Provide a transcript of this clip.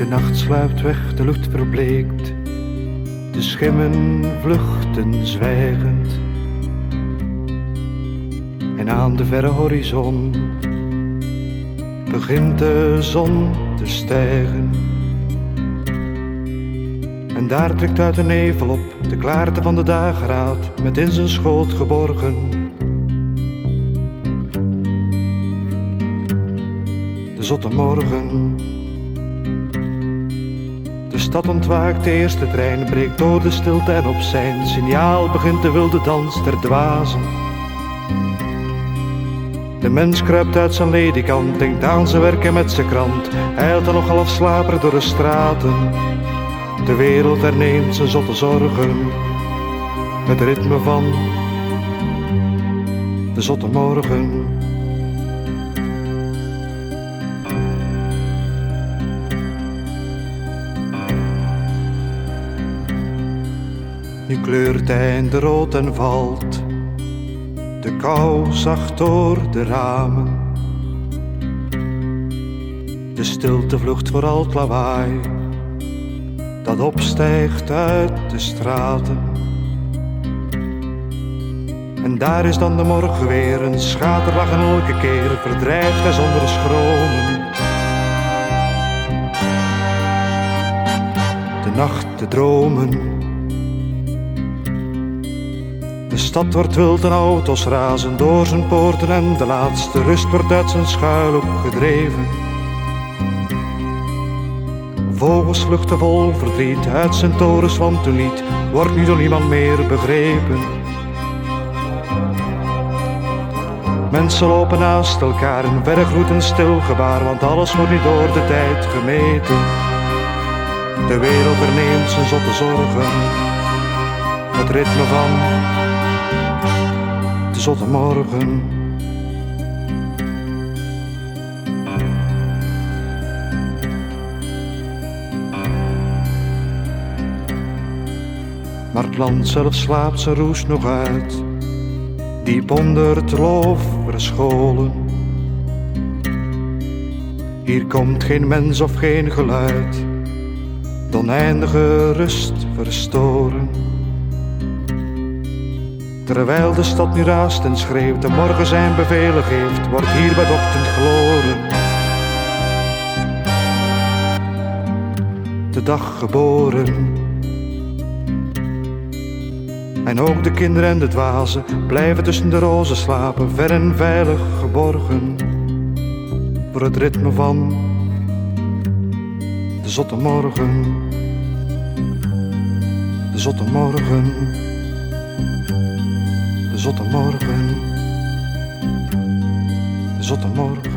De nacht sluipt weg, de lucht verbleekt, de schimmen vluchten zwijgend. En aan de verre horizon begint de zon te stijgen. En daar trekt uit de nevel op de klaarte van de dageraad, met in zijn schoot geborgen de zotte morgen. De stad ontwaakt, de eerste trein breekt door de stilte en op zijn signaal begint de wilde dans der dwazen. De mens kruipt uit zijn ledikant, denkt aan zijn werk en met zijn krant, eilt dan nog half slaperig door de straten. De wereld herneemt zijn zotte zorgen, het ritme van de zotte morgen. Nu kleurt einde rood en valt de kou zacht door de ramen. De stilte vlucht voor al het lawaai dat opstijgt uit de straten. En daar is dan de morgen weer, een schaterlach en elke keer verdrijft hij zonder schromen de nacht, de dromen. De stad wordt wild en auto's razen door zijn poorten en de laatste rust wordt uit zijn schuilhoek gedreven. Vogels vluchten vol verdriet uit zijn torens, want hun lied wordt nu door niemand meer begrepen. Mensen lopen naast elkaar in verre gloed en stil gebaar, want alles wordt nu door de tijd gemeten. De wereld herneemt zijn zotte zorgen, het ritme van de zotte morgen. Maar het land zelf slaapt zijn roes nog uit, diep onder het loof verscholen. Hier komt geen mens of geen geluid, de oneindige rust verstoren. Terwijl de stad nu raast en schreeuwt en morgen zijn bevelen geeft, wordt hier bij de ochtend geboren de dag geboren. En ook de kinderen en de dwazen blijven tussen de rozen slapen, ver en veilig geborgen voor het ritme van de zotte morgen. De zotte morgen. De zotte morgen. De zotte morgen.